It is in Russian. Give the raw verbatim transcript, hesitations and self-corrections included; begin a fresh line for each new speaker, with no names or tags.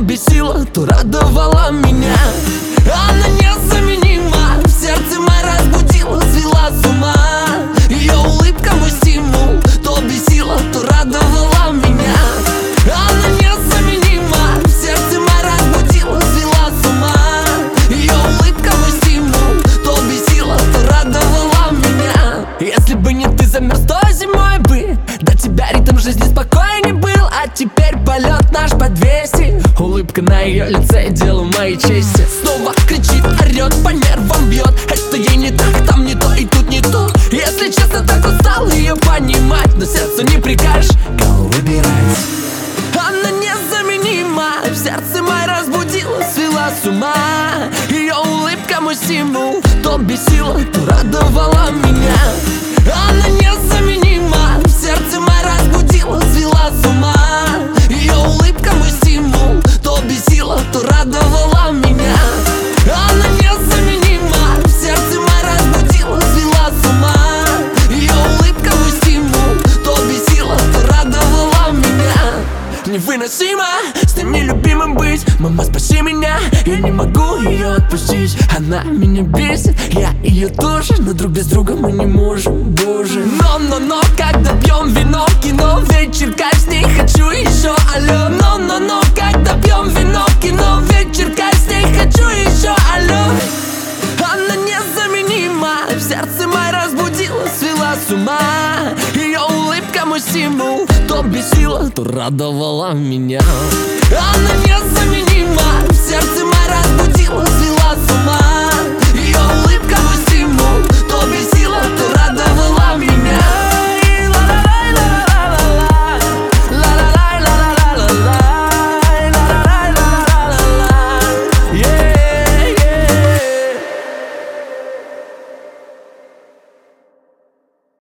бесила, то радовала меня. Она незаменима, в сердце мой разбудила, свела с ума. Ее улыбка мой стимул, то бесила, то радовала меня. Она незаменима, в сердце мой разбудила, свела с ума. Ее улыбка мой стимул, то бесила, то радовала меня. Если бы не ты, замерз той зимой бы, до тебя ритм жизни спокойней был. А теперь полет наш по двести, улыбка на ее лице, дело моей чести. Снова кричит, орет, по нервам бьет. Это ей не так, там не то и тут не то. Если честно, так устал ее понимать, но сердцу не прикажешь, кого выбирать. Она незаменима, в сердце мой разбудила, свела с ума. Ее улыбка мой стимул, то бесила, то радовала меня. Она незаменима, в сердце мой разбудила, свела с ума. Ее улыбка мой стимул, то бесила, то радовала меня. Она незаменима, в сердце мой разбудила, свела с ума. Ее улыбка мой стимул, то бесила, то радовала меня. Невыносимо с ним нелюбимым быть. Мама, спаси меня, я не могу ее отпустить. Она меня бесит, я ее тоже, но друг без друга мы не можем, боже. Но-но-но, когда пьем вино, кино, вечерка с ней хочу еще, алло. Но-но-но, когда пьем вино, кино, вечерка с ней хочу еще, алло. Она незаменима, в сердце мой разбудила, свела с ума. Ее улыбка мой стимул, то бесила, то радовала меня. Она незаменима, в сердце мой разбудила, свела